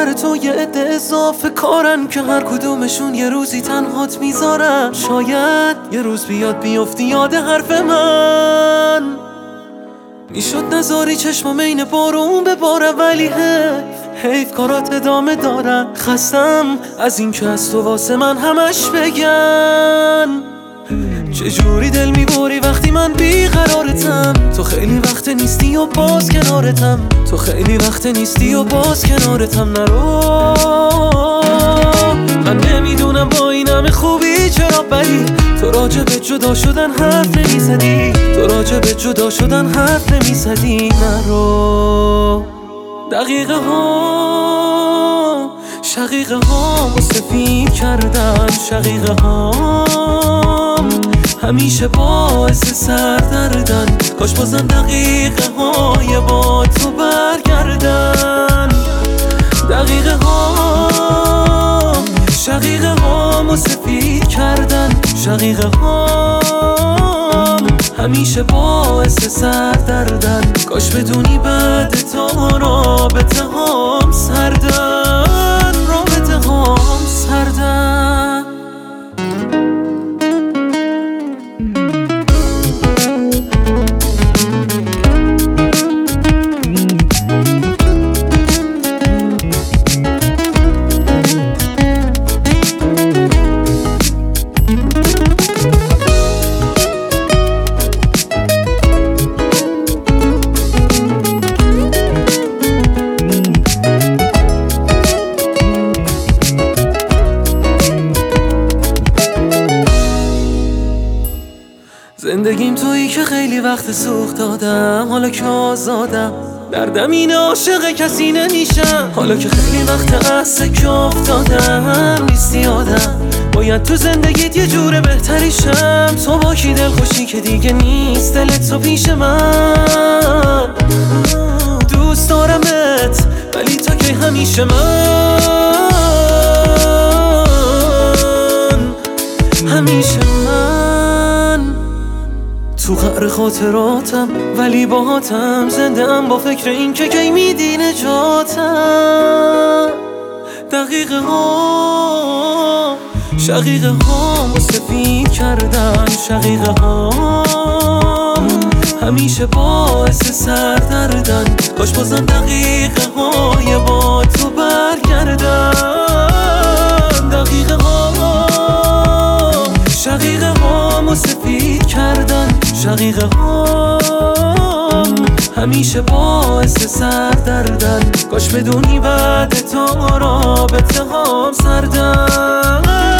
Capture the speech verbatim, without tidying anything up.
سر تو یه عده اضافه کارن که هر کدومشون یه روزی تنهات میذارن. شاید یه روز بیاد بیفتی یاد حرف من، میشد نذاری چشمام عین بارون بباره، ولی حیف حیف کارات ادامه دارن. خستم از این که از تو واسه من همش بگن. چجوری دل میبری وقتی من بیقرارتم؟ تو خیلی وقت نیستی و باز کنارتم، تو خیلی وقت نیستی و باز کنارتم. نرو، من نمیدونم با این همه خوبی چرا بدی. تو راجع به جدا شدن حرف نمیزدی، تو راجع به جدا شدن حرف نمیزدی. نرو، دقیقه ها شقیقه ها سفید کردن، شقیقه ها همیشه باعث سردردن. کاش بازم دقیقه های با تو برگردن. دقیقه ها شقیقه ها سفید کردن، شقیقه ها همیشه باعث سردردن. کاش بدونی بعد تو رابطه هام سردن، رابطه هام سردن. زندگیم تویی که خیلی وقت سوخت دادم، حالا که آزادم دردم اینه عاشق کسی نمیشم. حالا که خیلی وقت از سکه افتادم نیستی آدم، باید تو زندگیت یه جور بهتری شم. تو با کی دل خوشی که دیگه نیست دلت تو پیش من. دوست دارمت ولی تا که همیشه من، همیشه من تو قعر خاطراتم، ولی باهاتم زنده ام با فکر این که کی میدی نجاتم. دقیقه ها شقیقه ها سفید کردن، شقیقه ها همیشه باعث سردردن. کاش بازم دقیقه های با تو برگردن. دقیقه ها شقیقه ها سفید کردن، شقیقه ها همیشه باعث سردردن. کاش بدونی بعد تو رابطه هام سردن.